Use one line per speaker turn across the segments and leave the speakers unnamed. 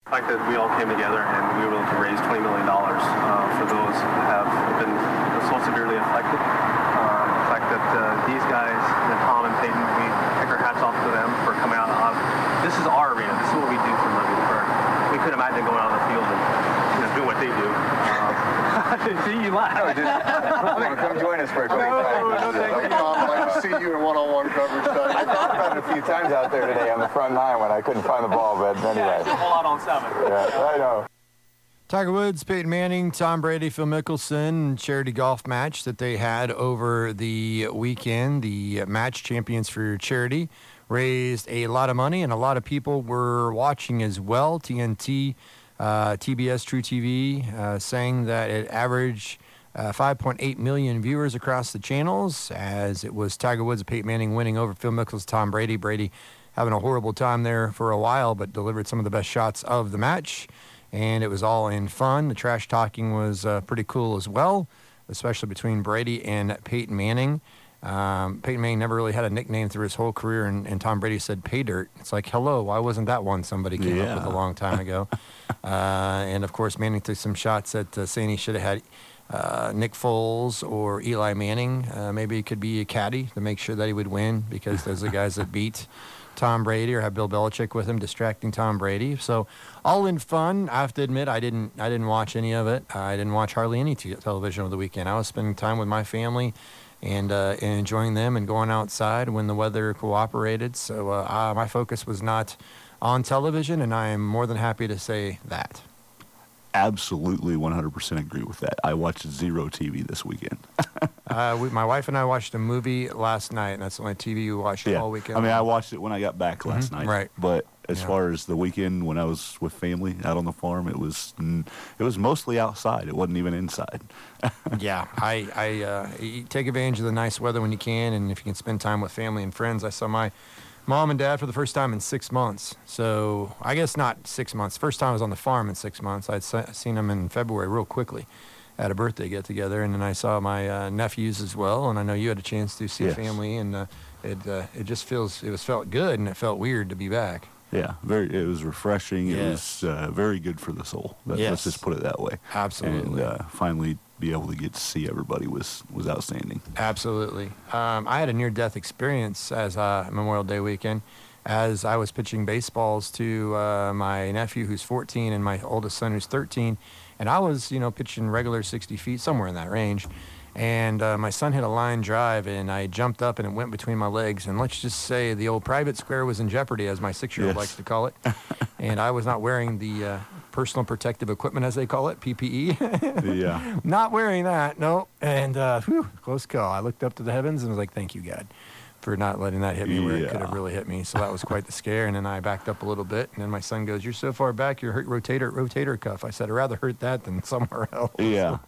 The fact that we all came together and we were able to raise $20 million for those who have been so severely affected. The fact that these guys, Tom and Peyton, we take our hats off to them for coming out. This is our arena. This is what we do for a living. We couldn't imagine going out on the field and doing what they do. See, you laugh.
Come join us for a quick time.
No, thank you. I'd like to see you in one-on-one coverage.
I thought about it a few times out there today on the front line when I couldn't find the ball, but anyway.
Yeah, pull out on 7.
Yeah, I know.
Tiger Woods, Peyton Manning, Tom Brady, Phil Mickelson, charity golf match that they had over the weekend. The match champions for charity raised a lot of money, and a lot of people were watching as well. TNT, TBS, True TV, saying that it averaged 5.8 million viewers across the channels, as it was Tiger Woods and Peyton Manning winning over Phil Mickelson, Tom Brady. Brady having a horrible time there for a while, but delivered some of the best shots of the match. And it was all in fun. The trash talking was pretty cool as well, especially between Brady and Peyton Manning. Peyton Manning never really had a nickname through his whole career, and Tom Brady said pay dirt. It's like, hello, why wasn't that one somebody came up with a long time ago? And, of course, Manning took some shots at saying he should have had Nick Foles or Eli Manning. Maybe he could be a caddy to make sure that he would win, because those are the guys that beat Tom Brady or have Bill Belichick with him distracting Tom Brady. So all in fun. I have to admit, I didn't watch any of it. I didn't watch hardly any television over the weekend. I was spending time with my family and enjoying them and going outside when the weather cooperated. So my focus was not on television, and I am more than happy to say that.
Absolutely 100% agree with that. I watched zero TV this weekend.
My wife and I watched a movie last night, and that's the only TV we watched all weekend.
I mean, I watched it when I got back last night.
Right.
But as far as the weekend when I was with family out on the farm, it was mostly outside. It wasn't even inside.
Yeah, I take advantage of the nice weather when you can, and if you can spend time with family and friends. I saw my mom and dad for the first time in 6 months. So I guess not 6 months. First time I was on the farm in 6 months. I'd seen them in February real quickly at a birthday get-together, and then I saw my nephews as well, and I know you had a chance to see family, and it just felt good, and it felt weird to be back.
Yeah, it was refreshing. Yes. It was very good for the soul. Let's just put it that way.
Absolutely.
And finally be able to get to see everybody was outstanding.
Absolutely. I had a near-death experience as Memorial Day weekend, as I was pitching baseballs to my nephew who's 14 and my oldest son who's 13, and I was, pitching regular 60 feet, somewhere in that range. And my son hit a line drive, and I jumped up, and it went between my legs. And let's just say the old private square was in jeopardy, as my 6-year-old likes to call it. And I was not wearing the personal protective equipment, as they call it, PPE.
Yeah.
Not wearing that, no. And close call. I looked up to the heavens and was like, thank you, God, for not letting that hit me where it could have really hit me. So that was quite the scare. And then I backed up a little bit. And then my son goes, you're so far back, you're hurt rotator cuff. I said, I'd rather hurt that than somewhere else.
Yeah.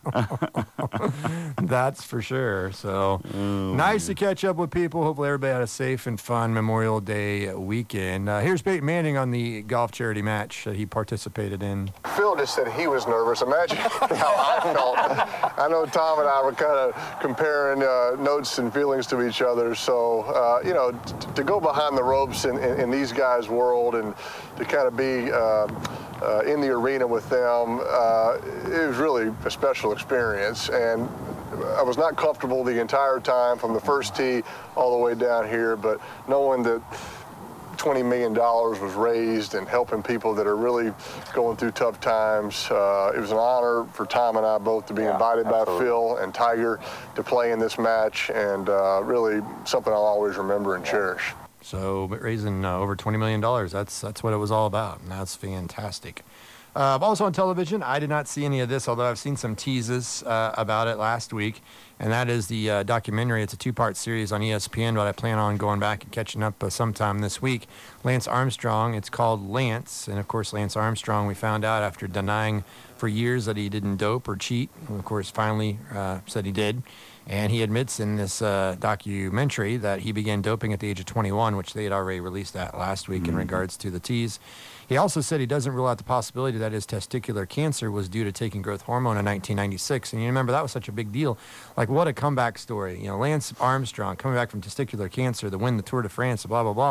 That's for sure. So nice to catch up with people. Hopefully everybody had a safe and fun Memorial Day weekend. Here's Peyton Manning on the golf charity match that he participated in.
Phil just said he was nervous. Imagine how I felt. I know Tom and I were kind of comparing notes and feelings to each other. So, to go behind the ropes in these guys' world and to kind of be in the arena with them, it was really a special experience. And I was not comfortable the entire time from the first tee all the way down here, but knowing that $20 million was raised and helping people that are really going through tough times. It was an honor for Tom and I both to be invited by Phil and Tiger to play in this match, and really something I'll always remember and cherish.
So raising over $20 million, that's what it was all about, and that's fantastic. Also on television, I did not see any of this, although I've seen some teases about it last week, and that is the documentary. It's a 2-part series on ESPN, but I plan on going back and catching up sometime this week. Lance Armstrong, it's called Lance, and of course Lance Armstrong, we found out after denying for years that he didn't dope or cheat, and of course finally said he did. And he admits in this documentary that he began doping at the age of 21, which they had already released that last week in regards to the tease. He also said he doesn't rule out the possibility that his testicular cancer was due to taking growth hormone in 1996. And you remember that was such a big deal. Like, what a comeback story. Lance Armstrong coming back from testicular cancer to win the Tour de France, blah, blah, blah.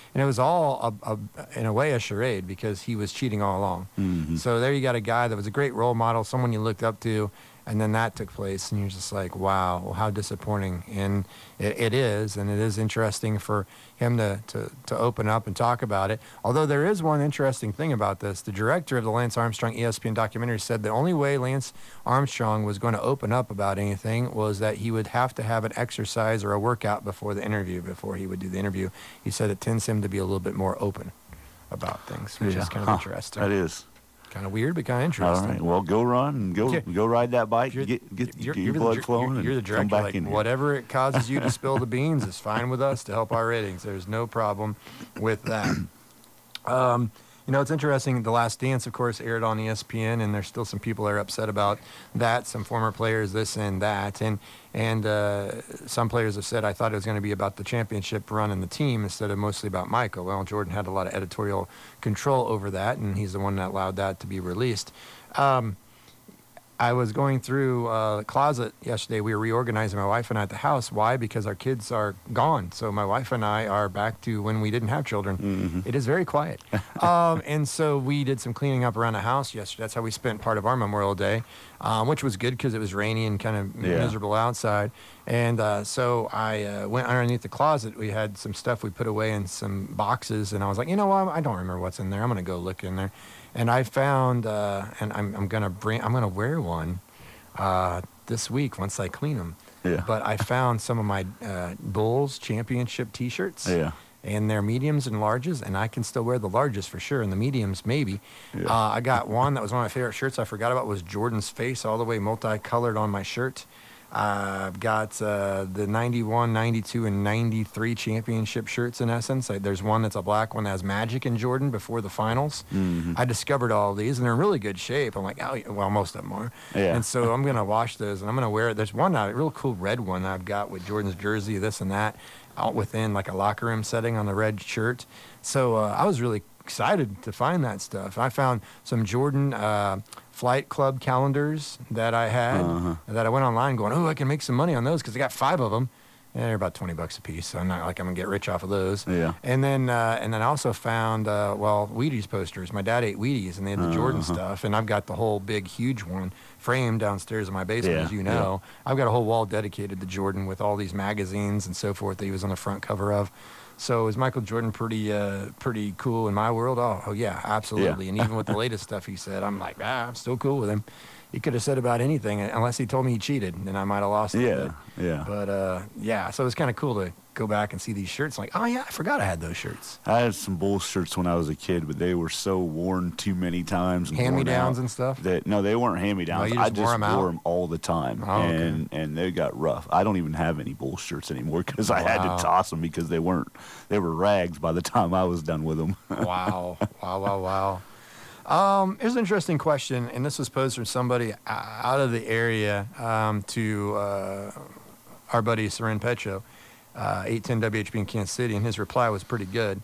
And it was all, in a way, a charade because he was cheating all along.
Mm-hmm.
So there you got a guy that was a great role model, someone you looked up to, and then that took place, and you're just like, wow, well, how disappointing. And it is, and it is interesting for him to open up and talk about it. Although there is one interesting thing about this. The director of the Lance Armstrong ESPN documentary said the only way Lance Armstrong was going to open up about anything was that he would have to have an exercise or a workout before the interview, before he would do the interview. He said it tends him to be a little bit more open about things, which is kind of interesting.
That is.
Kind of weird, but kind of interesting.
All right. Well, go run and go ride that bike.
You're-
Get
you're
your
the
blood
dir-
flowing
You're the
and come
director.
back
Like,
in here.
whatever it causes you to spill the beans is fine with us to help our ratings. There's no problem with that. It's interesting. The Last Dance, of course, aired on ESPN, and there's still some people that are upset about that. Some former players, this and that, and some players have said, I thought it was going to be about the championship run and the team instead of mostly about Michael. Well, Jordan had a lot of editorial control over that, and he's the one that allowed that to be released. I was going through the closet yesterday. We were reorganizing, my wife and I, at the house. Why? Because our kids are gone. So my wife and I are back to when we didn't have children.
Mm-hmm.
It is very quiet. And so we did some cleaning up around the house yesterday. That's how we spent part of our Memorial Day, which was good because it was rainy and kind of miserable outside. And so I went underneath the closet. We had some stuff we put away in some boxes. And I was like, you know what? I don't remember what's in there. I'm going to go look in there. And I found, and I'm gonna wear one this week once I clean them.
Yeah.
But I found some of my Bulls championship T-shirts.
Yeah.
And they're mediums and larges, and I can still wear the larges for sure, and the mediums maybe.
Yeah.
I got one that was one of my favorite shirts. I forgot about was Jordan's face all the way multicolored on my shirt. I've got the 91, 92, and 93 championship shirts, in essence. There's one that's a black one that has Magic and Jordan before the finals.
Mm-hmm.
I discovered all of these, and they're in really good shape. I'm like, oh, yeah. Well, most of them are.
Yeah.
And so I'm going to wash those, and I'm going to wear it. There's one, a real cool red one I've got with Jordan's jersey, this and that, out within like a locker room setting on the red shirt. So I was really excited to find that stuff. I found some Jordan Flight Club calendars that I had that I went online going, oh, I can make some money on those because I got 5 of them. And they're about $20 a piece, so I'm not like I'm going to get rich off of those.
Yeah.
And then I also found, Wheaties posters. My dad ate Wheaties, and they had the Jordan stuff. And I've got the whole big, huge one framed downstairs in my basement, as you know. I've got a whole wall dedicated to Jordan with all these magazines and so forth that he was on the front cover of. So is Michael Jordan pretty cool in my world? Oh yeah, absolutely.
Yeah.
And even with the latest stuff he said, I'm like, I'm still cool with him. He could have said about anything, unless he told me he cheated, and I might have lost it.
Yeah, yeah.
But, so it's kind of cool to go back and see these shirts. Like, oh, yeah, I forgot I had those shirts.
I had some Bulls shirts when I was a kid, but they were so worn too many times. And
Hand-me-downs
worn out
and stuff?
No, they weren't hand-me-downs.
No, you
I
just wore
just
them out?
wore them all the time,
Oh, okay.
and they got rough. I don't even have any Bulls shirts anymore because I had
Wow.
to toss them because they were rags by the time I was done with them.
Wow. Wow. Here's an interesting question, and this was posed from somebody out of the area to our buddy Seren Petro, 810 WHB in Kansas City, and his reply was pretty good.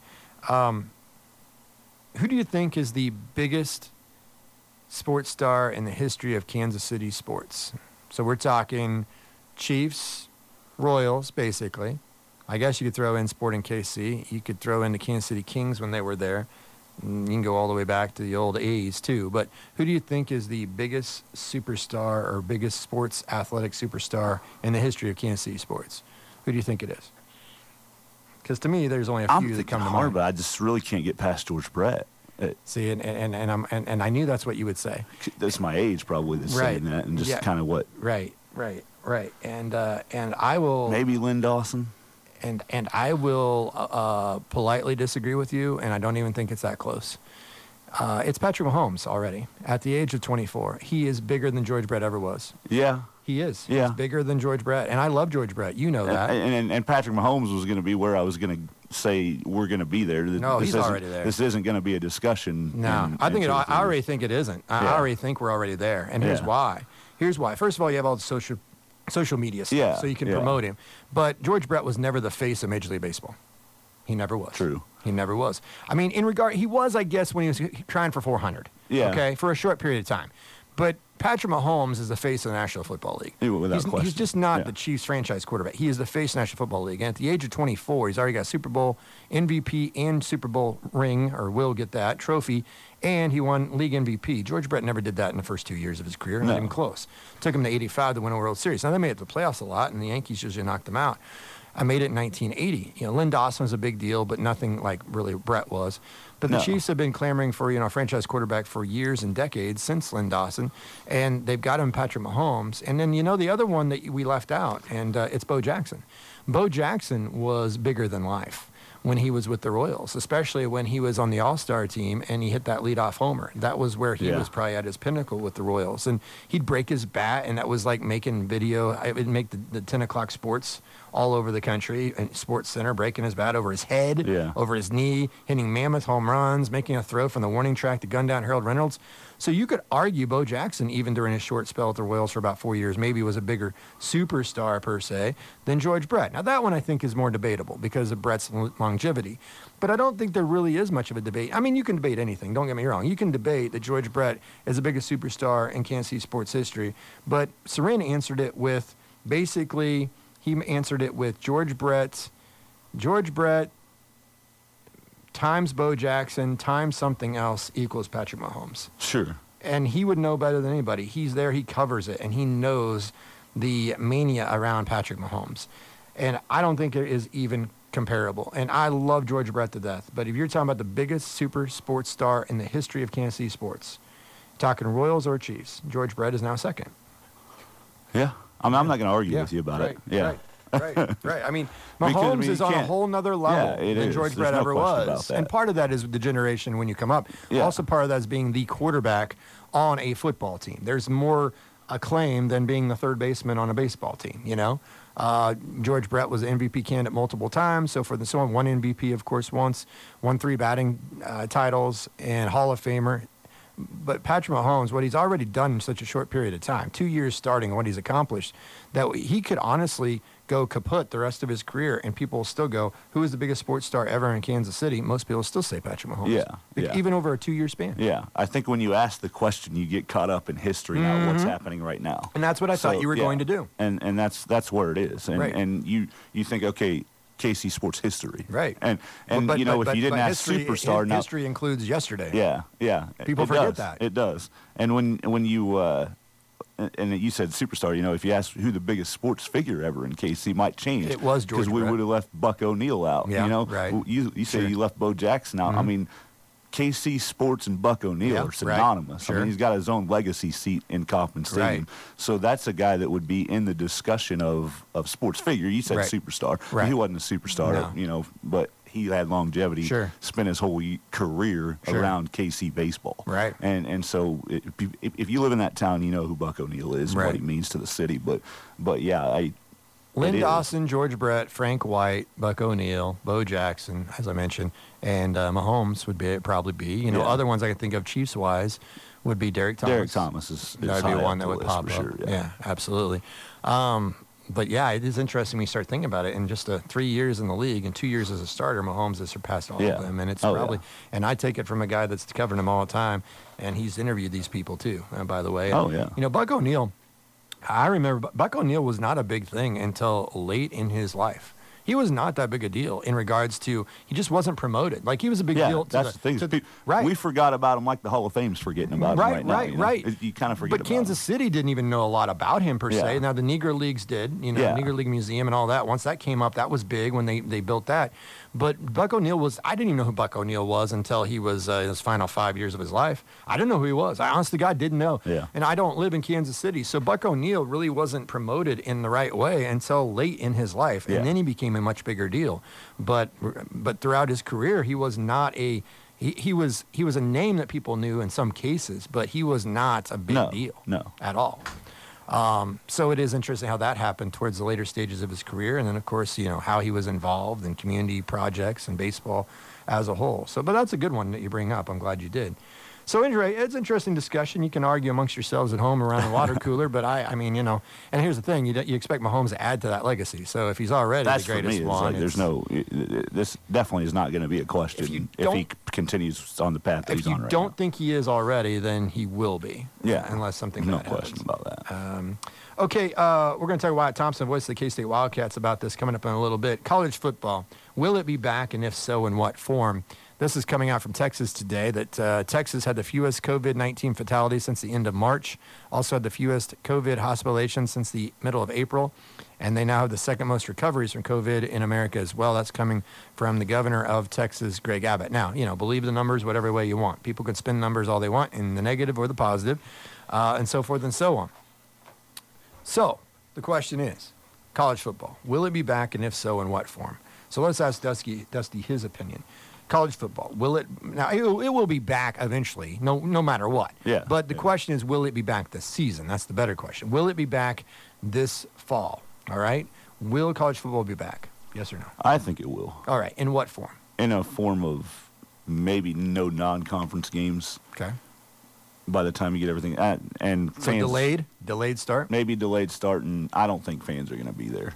Who do you think is the biggest sports star in the history of Kansas City sports? So we're talking Chiefs, Royals, basically. I guess you could throw in Sporting KC. You could throw in the Kansas City Kings when they were there. You can go all the way back to the old A's, too. But who do you think is the biggest superstar or biggest sports athletic superstar in the history of Kansas City sports? Who do you think it is? Because to me, there's only a few
I'm
that
thinking
come to
hard,
mind.
but I just really can't get past George Brett.
See, and I knew that's what you would say.
That's my age probably that's
Right.
saying that, and just
Yeah.
kind of what.
Right. And I will
Maybe Lynn Dawson.
and I will politely disagree with you, and I don't even think it's that close. It's Patrick Mahomes already. At the age of 24, he is bigger than George Brett ever was.
Yeah.
He is.
Yeah.
He's bigger than George Brett, and I love George Brett. You know that.
And Patrick Mahomes was going to be where I was going to say we're going to be there.
No,
This
he's
isn't-
already there.
This isn't going to be a discussion.
No, I think I already think it isn't. I
Yeah.
already think we're already there, and here's
Yeah.
why. Here's why. First of all, you have all the social media stuff,
Yeah,
so you can
yeah.
promote him. But George Brett was never the face of Major League Baseball. He never was.
True.
He never was. I mean, he was, I guess, when he was trying for 400.
Yeah.
Okay, for a short period of time. But Patrick Mahomes is the face of the National Football League.
Yeah, without question.
He's just not
Yeah.
the Chiefs franchise quarterback. He is the face of the National Football League. And at the age of 24, he's already got Super Bowl MVP and Super Bowl ring, or will get that, trophy, and he won league MVP. George Brett never did that in the first 2 years of his career, not
No.
even close. Took him to 85 to win a World Series. Now, they made it to the playoffs a lot, and the Yankees usually knocked them out. I made it in 1980. Lynn Dawson was a big deal, but nothing like really Brett was. But the
No.
Chiefs have been clamoring for, a franchise quarterback for years and decades since Lynn Dawson, and they've got him Patrick Mahomes. And then, the other one that we left out, and it's Bo Jackson. Bo Jackson was bigger than life when he was with the Royals, especially when he was on the All-Star team and he hit that leadoff homer. That was where he
Yeah.
was probably at his pinnacle with the Royals. And he'd break his bat, and that was like making video. I would make the 10 o'clock sports all over the country, and Sports Center, breaking his bat over his head,
Yeah.
over his knee, hitting mammoth home runs, making a throw from the warning track to gun down Harold Reynolds. So you could argue Bo Jackson, even during his short spell at the Royals for about 4 years, maybe was a bigger superstar per se than George Brett. Now that one I think is more debatable because of Brett's longevity. But I don't think there really is much of a debate. I mean, you can debate anything, don't get me wrong. You can debate that George Brett is the biggest superstar in Kansas City sports history. But Soren answered it with, basically, he answered it with George Brett times Bo Jackson times something else equals Patrick Mahomes.
Sure.
And he would know better than anybody. He's there, he covers it, and he knows the mania around Patrick Mahomes. And I don't think it is even comparable. And I love George Brett to death. But if you're talking about the biggest super sports star in the history of Kansas City sports, talking Royals or Chiefs, George Brett is now second.
Yeah. I'm not going to argue with you about
right,
it. Yeah.
Right. I mean,
Because,
Mahomes
you
is on a
can't-
whole nother level
Yeah, it
than
is.
George
There's
Brett
no
ever
question about
was.
that.
And part of that is the generation when you come up.
Yeah.
Also, part of that is being the quarterback on a football team. There's more acclaim than being the third baseman on a baseball team, George Brett was an MVP candidate multiple times. So for the one MVP, of course, once, won 3 batting titles, and Hall of Famer. But Patrick Mahomes, what he's already done in such a short period of time, 2 years starting, and what he's accomplished, that he could honestly go kaput the rest of his career, and people will still go, who is the biggest sports star ever in Kansas City? Most people still say Patrick Mahomes.
Yeah.
Even over a 2-year span.
Yeah. I think when you ask the question, you get caught up in history, not what's happening right now.
And that's what I thought you were going to do.
And that's where it is. And
Right.
and you think, okay, KC sports history.
Right.
And
But
if you didn't ask
history,
superstar now,
history includes yesterday.
yeah.
People
It
forget
does.
that.
It does. And when you and you said superstar, if you ask who the biggest sports figure ever in KC might change.
It was George
because we
Brett.
would have left Buck O'Neil out.
Yeah, right.
You say
Sure.
you left Bo Jackson out. I mean, KC sports and Buck O'Neil
Yeah,
are
right.
synonymous.
Sure.
I mean, he's got his own legacy seat in Kauffman Stadium.
Right.
So that's a guy that would be in the discussion of sports figure. You said
Right.
superstar.
Right.
He wasn't a superstar,
No.
but he had longevity.
Sure.
Spent his whole career
Sure.
around KC baseball.
Right.
And so if you live in that town, you know who Buck O'Neil is and
Right.
what he means to the city. But yeah,
Lynn
it is.
Dawson, George Brett, Frank White, Buck O'Neil, Bo Jackson, as I mentioned, and Mahomes would probably be.
Yeah.
Other ones I can think of Chiefs-wise would be Derek Thomas.
Derek Thomas is
That'd
high
be
up
one
the
that would
list
pop
for
up.
sure.
Yeah, absolutely. But yeah, it is interesting when you start thinking about it. In just 3 years in the league and 2 years as a starter, Mahomes has surpassed all
Yeah.
of them. And it's
Oh,
probably,
yeah.
and I take it from a guy that's covering them all the time, and he's interviewed these people too, by the way.
Oh, yeah.
Buck O'Neil, I remember Buck O'Neil was not a big thing until late in his life. He was not that big a deal in regards to, he just wasn't promoted. Like, he was a big
Yeah,
deal to
that's the thing.
right.
We forgot about him like the Hall of Fame's forgetting about him right now.
Right.
You kind of forget
But
about
Kansas City didn't even know a lot about him per se.
Yeah.
Now the Negro Leagues did,
Yeah.
Negro League Museum and all that. Once that came up, that was big when they built that. But Buck O'Neil I didn't even know who Buck O'Neil was until he was in his final 5 years of his life. I didn't know who he was. I honestly, God, didn't know.
Yeah.
And I don't live in Kansas City. So Buck O'Neil really wasn't promoted in the right way until late in his life.
Yeah.
And then he became a much bigger deal. But throughout his career, he was not a... He was a name that people knew in some cases, but he was not a big deal
No.
at all. So it is interesting how that happened towards the later stages of his career. And then, of course, how he was involved in community projects and baseball as a whole. But that's a good one that you bring up. I'm glad you did. So anyway, it's an interesting discussion. You can argue amongst yourselves at home around the water cooler, but I mean, you know, and here's the thing: you expect Mahomes to add to that legacy. So if he's already
That's
the greatest
for me.
one,
It's like, this definitely is not going to be a question if he continues on the path that
if
he's
you
on right
don't
now.
think he is already, then he will be.
Yeah,
unless something
no
bad
question
happens.
about that.
Okay, we're going to talk to Wyatt Thompson, voice of the K-State Wildcats, about this coming up in a little bit. College football, will it be back, and if so, in what form? This is coming out from Texas today, that Texas had the fewest COVID-19 fatalities since the end of March, also had the fewest COVID hospitalizations since the middle of April, and they now have the second most recoveries from COVID in America as well. That's coming from the governor of Texas, Greg Abbott. Now, you know, believe the numbers whatever way you want. People can spin numbers all they want, in the negative or the positive, and so forth and so on. So, the question is, college football, will it be back, and if so, in what form? So let's ask Dusty his opinion. College football, will it, now it will be back eventually, no matter what.
Yeah.
But the question is, will it be back this season? That's the better question. Will it be back this fall? All right? Will college football be back? Yes or no?
I think it will.
All right. In what form?
In a form of maybe no non-conference games
Okay.
by the time you get everything. And
So
fans,
delayed start?
maybe delayed start, and I don't think fans are going to be there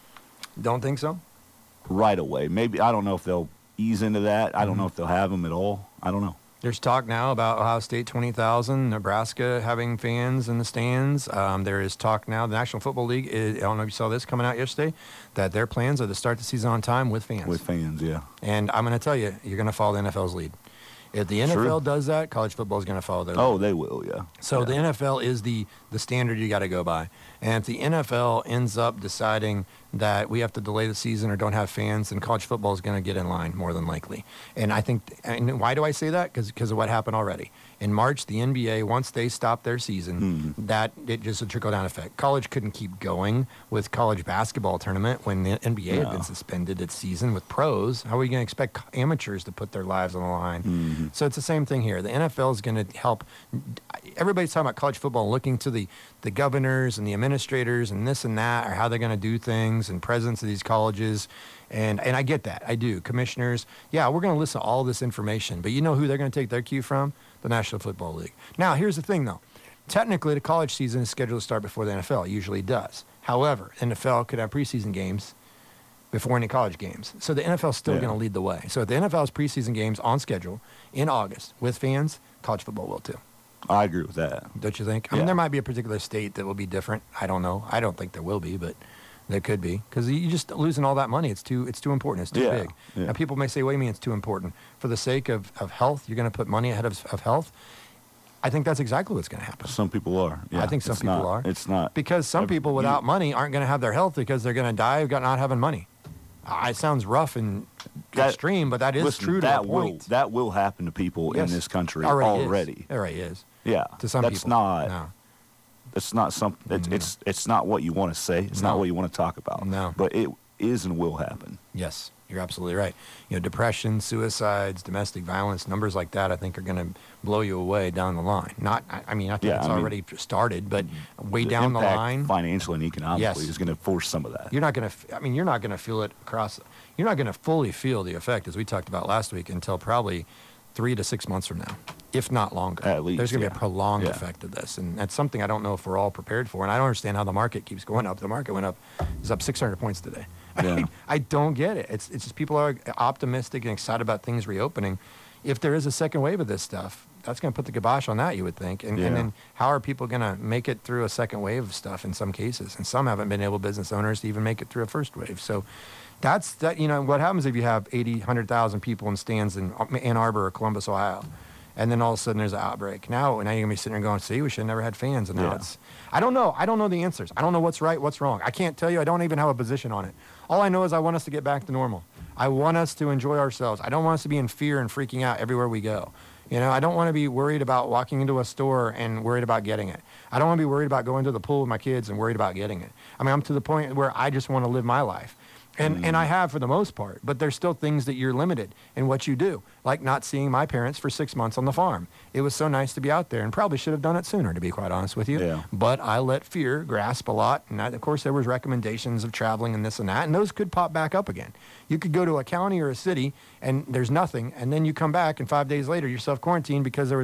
Don't think so?
right away. Maybe, I don't know if they'll ease into that. I don't know if they'll have them at all. I don't know.
There's talk now about Ohio State 20,000, Nebraska having fans in the stands. There is talk now, the National Football League, I don't know if you saw this coming out yesterday, that their plans are to start the season on time with fans.
With fans, yeah.
And I'm going to tell you, you're going to follow the NFL's lead. If the NFL does that, college football is going to follow their lead.
Oh, they will, yeah.
So
yeah.
the NFL is the standard you got to go by. And if the NFL ends up deciding that we have to delay the season or don't have fans, then college football is going to get in line more than likely. And I think, and why do I say that? Because of what happened already. In March, the NBA, once they stopped their season, that it just a trickle-down effect. College couldn't keep going with college basketball tournament when the NBA had been suspended its season with pros. How are we going to expect amateurs to put their lives on the line? So it's the same thing here. The NFL is going to help. Everybody's talking about college football, looking to the governors and the administrators and this and that, or how they're going to do things, and presidents of these colleges. And I get that. I do. Commissioners, yeah, we're going to listen to all this information. But you know who they're going to take their cue from? The National Football League. Now, here's the thing, though. Technically, the college season is scheduled to start before the NFL. It usually does. However, NFL could have preseason games before any college games. So the NFL is still going to lead the way. So if the NFL's preseason games on schedule in August with fans, college football will too.
I agree with that.
Don't you think? I mean, there might be a particular state that will be different. I don't know. I don't think there will be, but there could be. Because you're just losing all that money. It's too important. It's too big.
Yeah.
Now, people may say, what do you mean it's too important? For the sake of health, you're going to put money ahead of health? I think that's exactly what's going to happen.
Some people are. Yeah,
I think some people are.
It's not.
Because some people without money aren't going to have their health because they're going to die of not having money. It sounds rough and extreme, but that is true to a point.
That will happen to people in this country
already. It already is.
Yeah.
To some
that's
people.
Not.
No.
It's not something. It's not what you want to say. It's not what you want to talk about.
No.
But it is and will happen.
Yes, you're absolutely right. You know, depression, suicides, domestic violence, numbers like that, I think are going to blow you away down the line. I think it's already started, but way down the line,
financially and economically, is going to force some of that.
You're not going to. You're not going to feel it across. You're not going to fully feel the effect, as we talked about last week, until probably 3 to 6 months from now, if not longer.
At least,
there's going to be a prolonged effect of this, and that's something I don't know if we're all prepared for. And I don't understand how the market keeps going up. The market went up, is up 600 points today.
Yeah.
I don't get it. It's just people are optimistic and excited about things reopening. If there is a second wave of this stuff, that's going to put the kibosh on that, you would think. And then how are people going to make it through a second wave of stuff in some cases? And some haven't been able, business owners, to even make it through a first wave. So that's that. You know, what happens if you have 80, 100,000 people in stands in Ann Arbor or Columbus, Ohio, and then all of a sudden there's an outbreak? Now you're going to be sitting there going, see, we should have never had fans. And now it's, I don't know. I don't know the answers. I don't know what's right, what's wrong. I can't tell you. I don't even have a position on it. All I know is I want us to get back to normal. I want us to enjoy ourselves. I don't want us to be in fear and freaking out everywhere we go. You know, I don't want to be worried about walking into a store and worried about getting it. I don't want to be worried about going to the pool with my kids and worried about getting it. I mean, I'm to the point where I just want to live my life. And I have for the most part, but there's still things that you're limited in what you do, like not seeing my parents for 6 months on the farm. It was so nice to be out there, and probably should have done it sooner, to be quite honest with you.
Yeah.
But I let fear grasp a lot, and of course there was recommendations of traveling and this and that, and those could pop back up again. You could go to a county or a city, and there's nothing, and then you come back, and 5 days later you're self-quarantined because there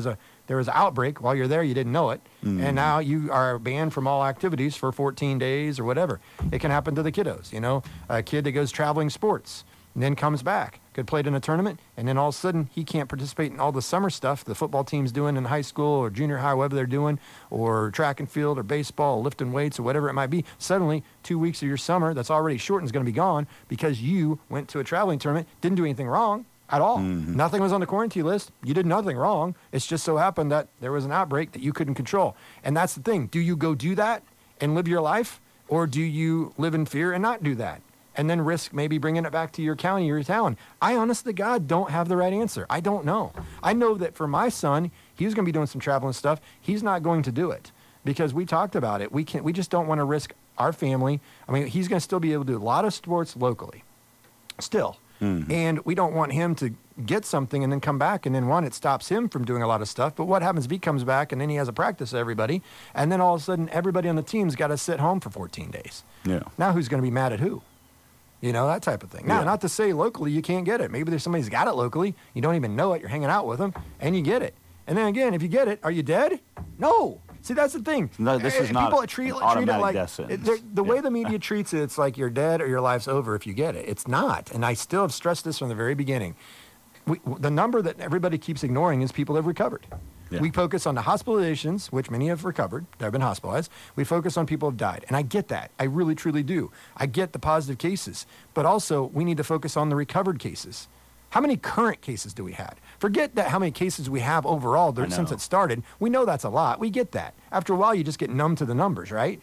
there was an outbreak while you're there, you didn't know it, and now you are banned from all activities for 14 days or whatever. It can happen to the kiddos, you know, a kid that goes traveling sports and then comes back, could play in a tournament, and then all of a sudden he can't participate in all the summer stuff the football team's doing in high school or junior high, whatever they're doing, or track and field or baseball, or lifting weights or whatever it might be. Suddenly, 2 weeks of your summer that's already shortened is going to be gone because you went to a traveling tournament, didn't do anything wrong at all. Nothing was on the quarantine list. You did nothing wrong. It's just so happened that there was an outbreak that you couldn't control. And that's the thing. Do you go do that and live your life, or do you live in fear and not do that? And then risk maybe bringing it back to your county or your town. I honest to God don't have the right answer. I don't know. I know that for my son, he's going to be doing some traveling stuff. He's not going to do it because we talked about it. We just don't want to risk our family. I mean, he's going to still be able to do a lot of sports locally still. And we don't want him to get something and then come back and then it stops him from doing a lot of stuff. But what happens if he comes back and then he has a practice everybody and then all of a sudden everybody on the team's got to sit home for 14 days.
Yeah.
Now who's going to be mad at who? You know, that type of thing. Now, not to say locally you can't get it. Maybe there's somebody who's got it locally. You don't even know it. You're hanging out with them, and you get it. And then again, if you get it, are you dead? No. See, that's the thing.
No, this is not
people
an
treat it
automatic
like
death sentence.
the way the media treats it, it's like you're dead or your life's over if you get it. It's not. And I still have stressed this from the very beginning. The number that everybody keeps ignoring is people that have recovered.
Yeah.
We focus on the hospitalizations, which many have recovered, that have been hospitalized. We focus on people who have died. And I get that. I really, truly do. I get the positive cases. But also, we need to focus on the recovered cases. How many current cases do we have? Forget that how many cases we have overall since it started. We know that's a lot. We get that. After a while, you just get numb to the numbers, right?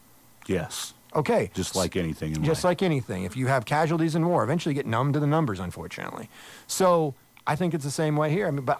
Yes.
Okay.
Just like anything in
Just
life.
like anything. If you have casualties in war, eventually you get numb to the numbers, unfortunately. So I think it's the same way here. I mean, but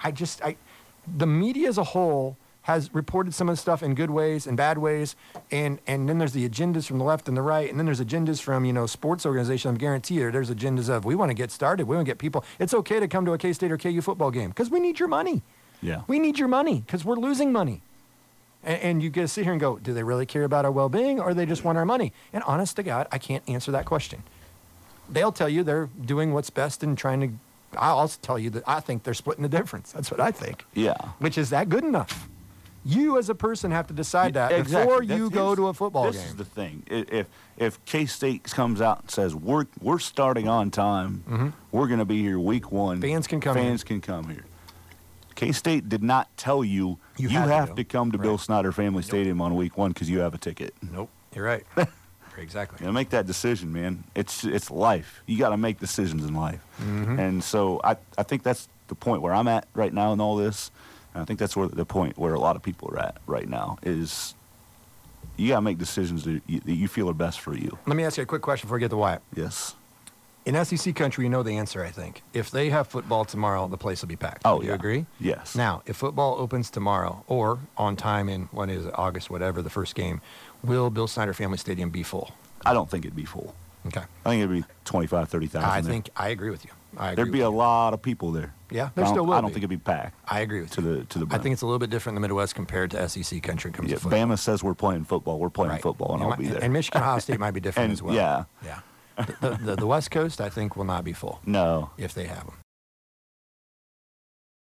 the media as a whole has reported some of the stuff in good ways and bad ways, and then there's the agendas from the left and the right, and then there's agendas from, you know, sports organizations. I guarantee you there's agendas of, we want to get started, we want to get people. It's okay to come to a K-State or KU football game because we need your money.
Yeah.
We need your money because we're losing money. And you get to sit here and go, do they really care about our well-being, or they just want our money? And honest to God, I can't answer that question. They'll tell you they're doing what's best and trying to. I'll also tell you that I think they're splitting the difference. That's what I think.
Yeah.
Which is that good enough? You as a person have to decide that
Exactly.
before you go to a football game.
This is the thing. If K-State comes out and says we're starting on time, we're going to be here week 1.
Fans can come
Fans can come here. K-State did not tell you
You
you
have to
have
go.
to come to Bill
Right.
Snyder Family Stadium on week 1 because you have a ticket.
Nope. You're right. Exactly.
You know, make that decision, man. It's life. You got to make decisions in life. And so I think that's the point where I'm at right now in all this. And I think that's where the point where a lot of people are at right now is you got to make decisions that you feel are best for you.
Let me ask you a quick question before we get to Wyatt.
Yes.
In SEC country, you know the answer, I think. If they have football tomorrow, the place will be packed.
Oh,
Do you
yeah.
agree?
Yes.
Now, if football opens tomorrow or on time in, when is it, August, whatever, the first game, will Bill Snyder Family Stadium be full?
I don't think it'd be full.
Okay.
I think it'd be 25, 30,000.
I agree with you.
There'd be a lot of people there.
Yeah,
I
there
don't-
still will
I don't
be.
think it'd be packed
I agree with
to
you.
the
I
brim.
think it's a little bit different in the Midwest compared to SEC country when it comes
Yeah,
to football.
Bama says we're playing football. We're playing
Right.
football, and I'll be there.
And Michigan, Ohio State might be different
And,
as well.
yeah.
Yeah. The West Coast, I think, will not be full
No.
if they have them.